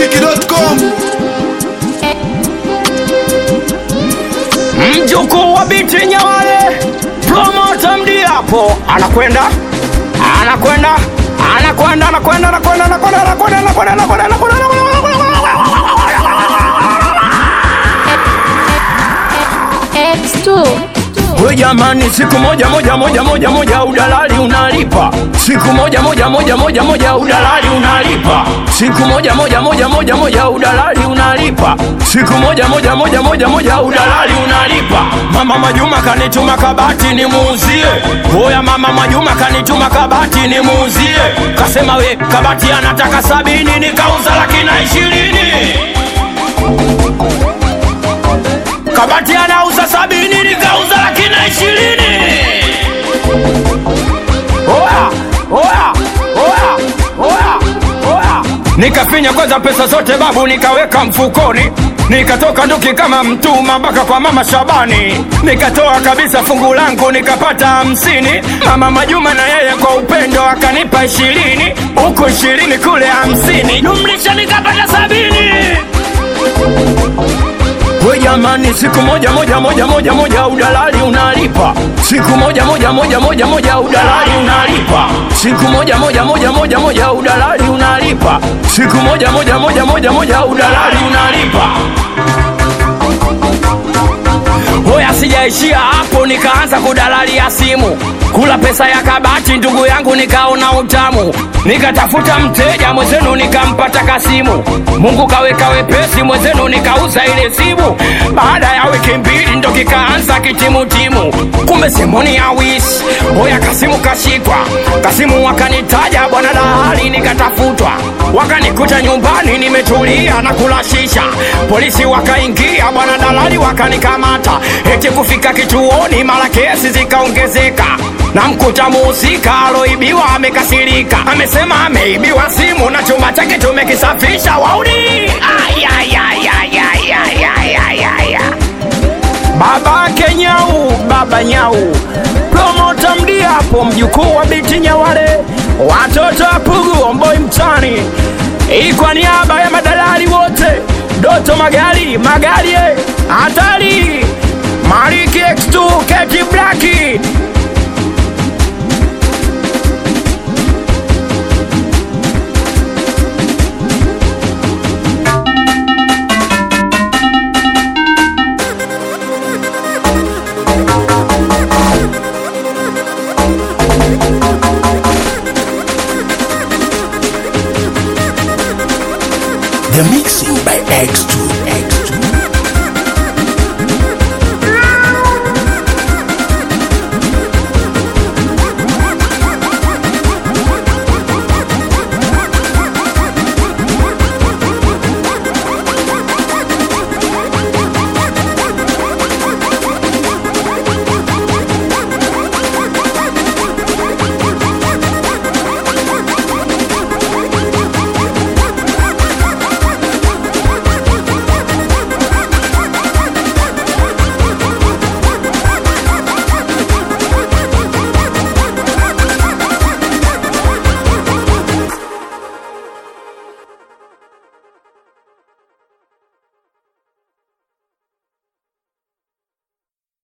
Mziki.com. Mjukuu wa biti Nyawale, promoter Mdiapo anakwenda X2. we jamani, siku moja udalali unalipa. Siku moja udalali unalipa. Siku moja udalali unalipa. Siku moja udalali unalipa. Mama Majuma kanituma kabati ni muuzie. Oya mama Majuma kanituma kabati ni muuzie. Kasema we kabati anataka 70, nikauza 120. Kabati anauza 70, nikauza 120. Nikafinya kwanza pesa zote babu, nikaweka mfukoni. Nikatoka nduki kama mtuma mpaka kwa mama Shabani. Nikatoa kabisa fungu langu nikapata 50. Mama Majuma na yeye kwa upendo akanipa 20. Huku 20 kule 50, jumlisha nikapata 70. We jamani, siku moja udalali unalipa. Siku moja udalali unalipa. Siku moja udalali unalipa. Siku moja udalali unalipa. Hoya sijaishia hapo, nikaanza kudalali ya simu. Kula pesa ya kabati ndugu yangu, nikaona utamu. Nikatafuta mteja mwezenu, nikampata Kasimu. Mungu kaweka wepesi mwezenu, nikauza ile simu. Baada ya wiki 2 ndo kikaanza kitimutimu. Kumbe simoni ya wisi. Hoya Kasimu kashikwa. Kasimu wakanitaja bwana dalali, nikatafutwa. Wakanikuta nyumbani nimetulia na kula shisha. Polisi wakaingia bwana dalali wakanikamata. Eti kufika kituoni mara kesi zikaongezeka. Na mkuta muhusika aloibiwa amekasirika. Amesema ameibiwa simu na chumba chake tumekisafisha. Wauni babake Nyau, baba Nyau, promoter Mdiapo, mjukuu wa biti Nyawale, watoto wa Pugu Omboi mtani. Kwa niaba ya madalali wote, Doto Magari hatari, Mariki X2, Keti Blacki. The mixing by X2.